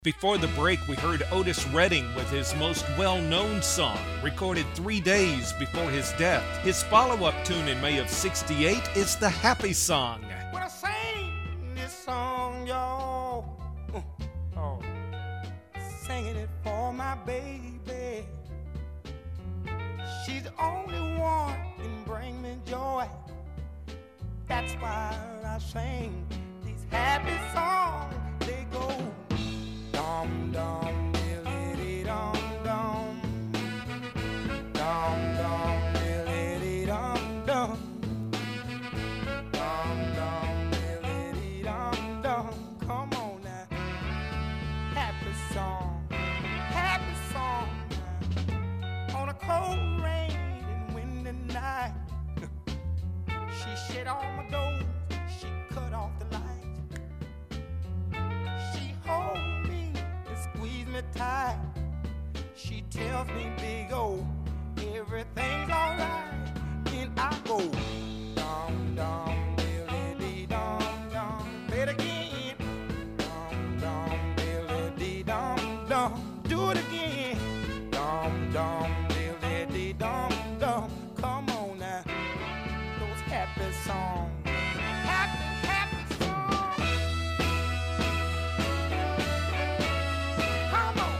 Before the break, we heard Otis Redding with his most well-known song, recorded 3 days before his death. His follow-up tune in May of '68 is the Happy Song. When I sing this song, y'all, singing it for my baby. She's the only one can bring me joy. That's why I sing these happy songs. They go dum dum diddly dum dum, dum dum diddly dum dum, dum dum diddly dum dum. Come on now, happy song now. On a cold rain and windy night, she shut all my doors, she cut off the lights, she hold me and squeeze me tight. She tells me, big O, everything's alright. Then I go dum dum diddly dum dum. Play it again. Dum dum diddly dum dum. Do it again. Dum dum diddly dum dum. Come on now, those happy songs. Happy songs. Come on.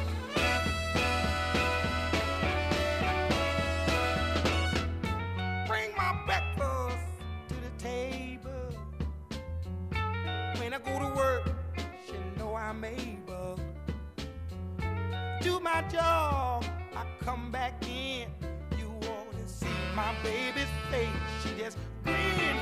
Bring my breakfast to the table. When I go to work, she know I'm able. Do my job, I come back in. You ought to see my baby's face. She just grin.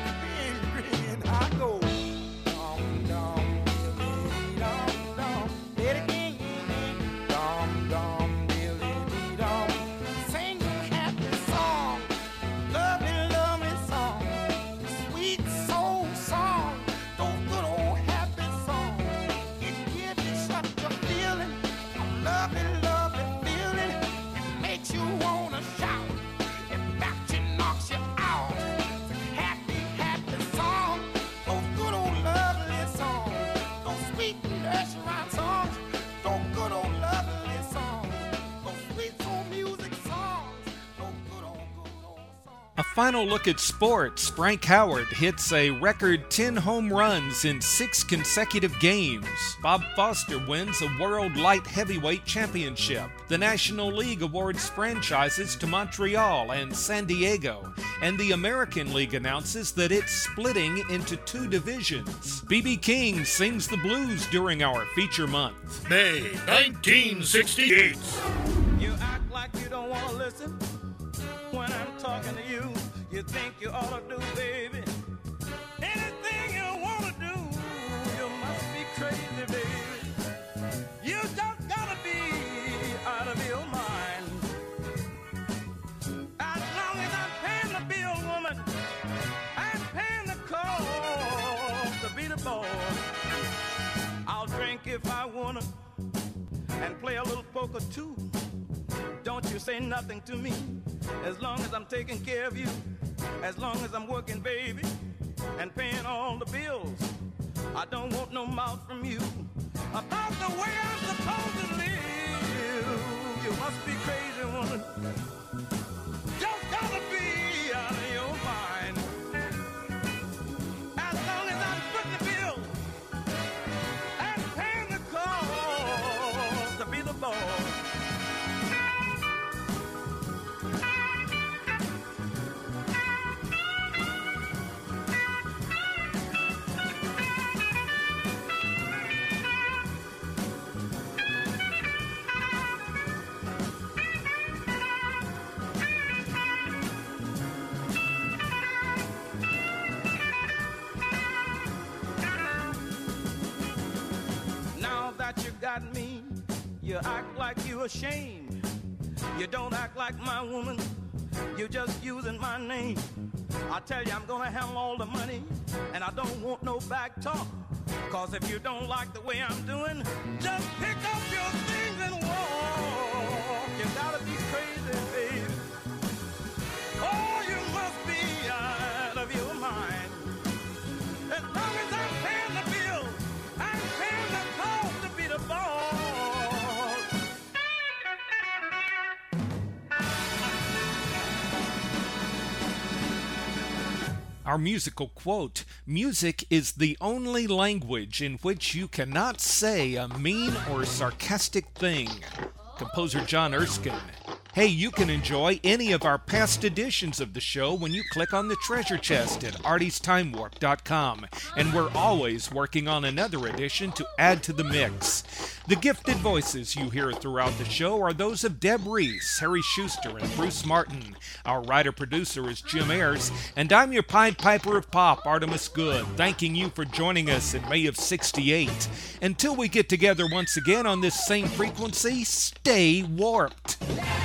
I go dum dum diddly dum dum. Play it again. Dum dum diddly dum. Sing a happy song, lovely song, sweet soul song. Those good old happy songs. It gives you such a feeling, a lovely feeling. It makes you wanna shout. It backs you, knocks you out. It's a happy song. Those good old lovely songs. Those sweet nursery rhyme songs. Those good old lovely songs. Those sweet soul music songs. Those good old songs. A final look at sports. Frank Howard hits a record 10 home runs in 6 consecutive games. Bob Foster wins a World Light Heavyweight Championship. The National League awards franchises to Montreal and San Diego. And the American League announces that it's splitting into 2 divisions. B.B. King sings the blues during our feature month. May 1968. You act like you don't want to listen when I'm talking to you. You think you ought to do, baby, anything you want to do. You must be crazy, baby. You just gotta be out of your mind. As long as I'm paying the bill, woman, I'm paying the cost to be the boss. I'll drink if I wanna and play a little poker too. Don't you say nothing to me, as long as I'm taking care of you, as long as I'm working, baby, and paying all the bills. I don't want no mouth from you about the way I'm supposed to live. You must be crazy, woman. Just gotta be out of your mind. As long as I'm footing the bill and paying the cost to be the boss. You got me, you act like you ashamed. You don't act like my woman, you're just using my name. I tell you I'm gonna have all the money, and I don't want no back talk. Cause if you don't like the way I'm doing, just pick up your things and walk. You gotta be crazy, baby. Oh, you must be out of your mind. As long as I'm paying the bill, I'm paying the cost to be the boss. Our musical quote: music is the only language in which you cannot say a mean or sarcastic thing. Composer John Erskine. Hey, you can enjoy any of our past editions of the show when you click on the treasure chest at artiesTimeWarp.com, and we're always working on another edition to add to the mix. The gifted voices you hear throughout the show are those of Deb Reese, Harry Schuster, and Bruce Martin. Our writer-producer is Jim Ayers, and I'm your Pied Piper of Pop, Artemis Good, thanking you for joining us in May of '68. Until we get together once again on this same frequency, stay warped.